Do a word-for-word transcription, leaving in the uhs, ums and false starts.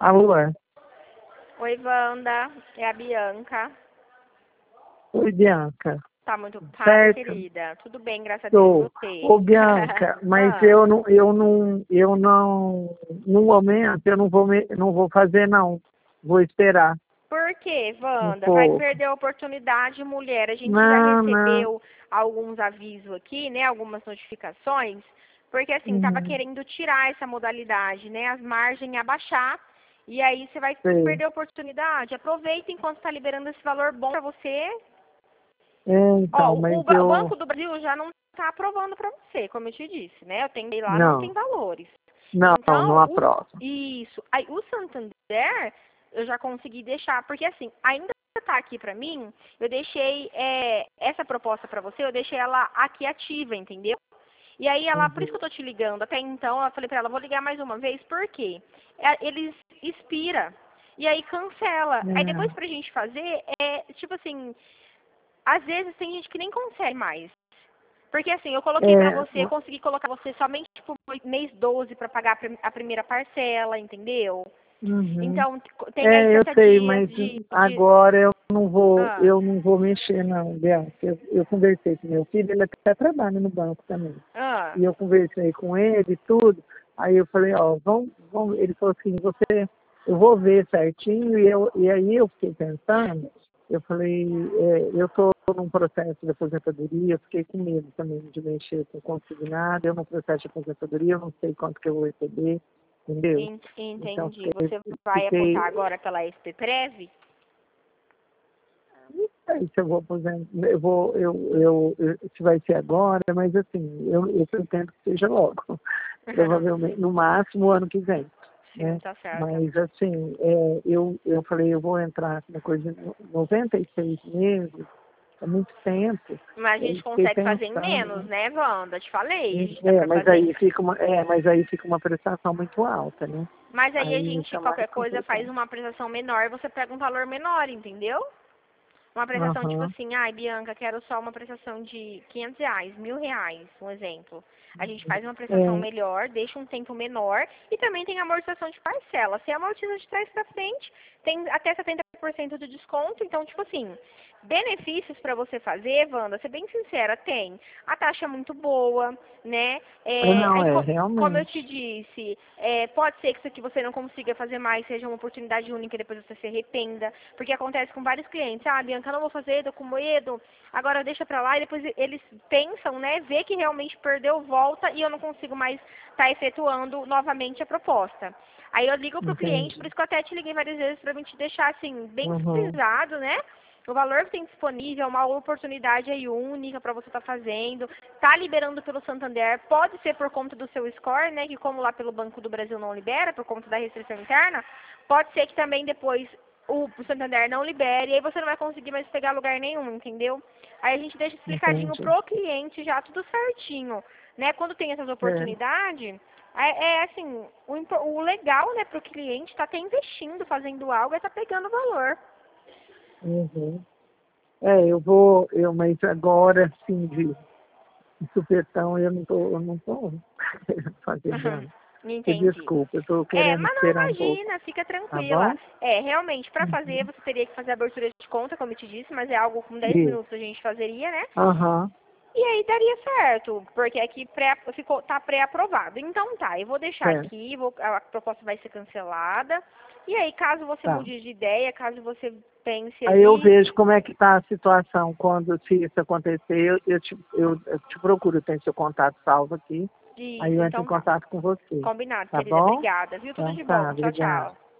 Alô? É? Oi, Wanda. É a Bianca. Oi, Bianca. Tá muito ocupada, Certo? querida? Tudo bem, graças a Deus, e Tô. você? Ô, Bianca, mas ah, eu não, eu não, eu não, no momento eu não vou, me, não vou fazer não. Vou esperar por quê, um Wanda? Vai pouco. perder a oportunidade, mulher. A gente já Não, não. recebeu alguns avisos aqui, né? Algumas notificações. Porque, assim, tava Uhum, querendo tirar essa modalidade, né? As margens abaixar. E aí você vai sei. perder a oportunidade. Aproveita enquanto está liberando esse valor bom para você. É, Ó, então, o, mas o ba- o eu Banco do Brasil já não está aprovando para você, como eu te disse, né? Eu tentei lá, não tem não, valores. não, não Então, o, aprovo. isso. Aí, o Santander, eu já consegui deixar, porque assim, ainda está aqui para mim, eu deixei é, essa proposta para você, eu deixei ela aqui ativa, entendeu? E aí ela, por isso que eu Uhum. tô te ligando, até então eu falei para ela, vou ligar mais uma vez, por quê? É, eles expira. E aí cancela. Aí depois pra gente fazer, é tipo assim, às vezes tem gente que nem consegue mais. Porque assim, eu É, coloquei pra é, você, consegui colocar você somente tipo mês doze pra pagar a prim- a primeira parcela, entendeu? uhum. Então tem aí É, eu trinta sei, dias mas de, de agora eu não vou, ah, eu não vou mexer não, Bianca. Eu, eu conversei com meu filho, ele até trabalha no banco também. ah, E eu conversei com ele e tudo. Aí eu falei, ó, vamos, vamos. Ele falou assim, você, eu vou ver certinho. E, eu, e aí eu fiquei pensando, eu falei, é, eu estou num processo de aposentadoria, eu fiquei com medo também de mexer com consignado, eu no processo de aposentadoria, eu não sei quanto que eu vou receber, entendeu? en- Então entendi. fiquei, Você vai apostar fiquei agora pela S P Prev? não sei se eu vou aposentar, eu vou, eu, eu, eu, se vai ser agora, mas assim, eu, eu pretendo que seja logo. Provavelmente, no máximo, ano que vem, Sim, né? tá certa. Mas, assim, é, eu, eu falei, eu vou entrar na coisa de noventa e seis meses, é muito tempo, Mas a eu gente fiquei consegue fazer em pensando, menos, né? né, Wanda? Te falei, a gente dá É, pra mas fazer. aí fica uma, é, mas aí fica uma prestação muito alta, né? Mas aí a Aí gente, isso é mais qualquer coisa, faz complicado. uma apresentação menor e você pega um valor menor, entendeu? Uma prestação tipo Aham, assim, ai, Bianca, quero só uma prestação de quinhentos reais, mil reais, um exemplo. A gente faz uma prestação é, melhor, deixa um tempo menor e também tem amortização de parcela. Você amortiza de trás pra frente, tem até setenta por cento de desconto. Então, tipo assim, benefícios para você fazer, Wanda, ser bem sincera, tem. A taxa é muito boa, né? é, É, não, aí, é, co- como eu te realmente. disse, é, pode ser que isso aqui você não consiga fazer mais, seja uma oportunidade única e depois você se arrependa. Porque acontece com vários clientes, ah, Bianca, eu não vou fazer, tô com medo, agora deixa pra lá, e depois eles pensam, né, vê que realmente perdeu, volta e eu não consigo mais estar tá efetuando novamente a proposta. Aí eu ligo pro cliente, por Entendi. isso que eu até te liguei várias vezes pra me te deixar assim, bem Uhum. frisado, né? O valor que tem disponível é uma oportunidade aí única para você estar tá fazendo. Tá liberando pelo Santander, pode ser por conta do seu score, né? Que como lá pelo Banco do Brasil não libera, por conta da restrição interna, pode ser que também depois o Santander não libere, e aí você não vai conseguir mais pegar lugar nenhum, entendeu? Aí a gente deixa explicadinho Entendi. pro cliente já tudo certinho, né? Quando tem essas É. oportunidades, é, é assim, o, impo- o legal, né, pro cliente tá até investindo, fazendo algo, é tá pegando valor. Uhum. É, eu vou, eu, mas agora, assim, de, de supetão, eu não tô, eu não tô fazendo, não. Você Entendi. desculpa, eu tô É, querendo mas não esperar um pouco, imagina, fica tá tranquila. bom? É, realmente, para fazer, Uhum. você teria que fazer a abertura de conta, como eu te disse, mas é algo com dez Isso. minutos a gente fazeria, né? Aham, E aí daria certo, porque aqui pré, ficou, tá pré-aprovado. Então tá, eu vou deixar certo, aqui, vou, a proposta vai ser cancelada. E aí, caso você tá. mude de ideia, caso você pense Aí eu ali, vejo como é que tá a situação quando, se isso acontecer, eu, eu, te, eu, eu te procuro, eu tenho seu contato salvo aqui, aí isso, eu entro em então tá. contato com você, Combinado, tá querida. bom? Obrigada, viu? Tudo Então de tá, bom. Tchau, obrigada. tchau.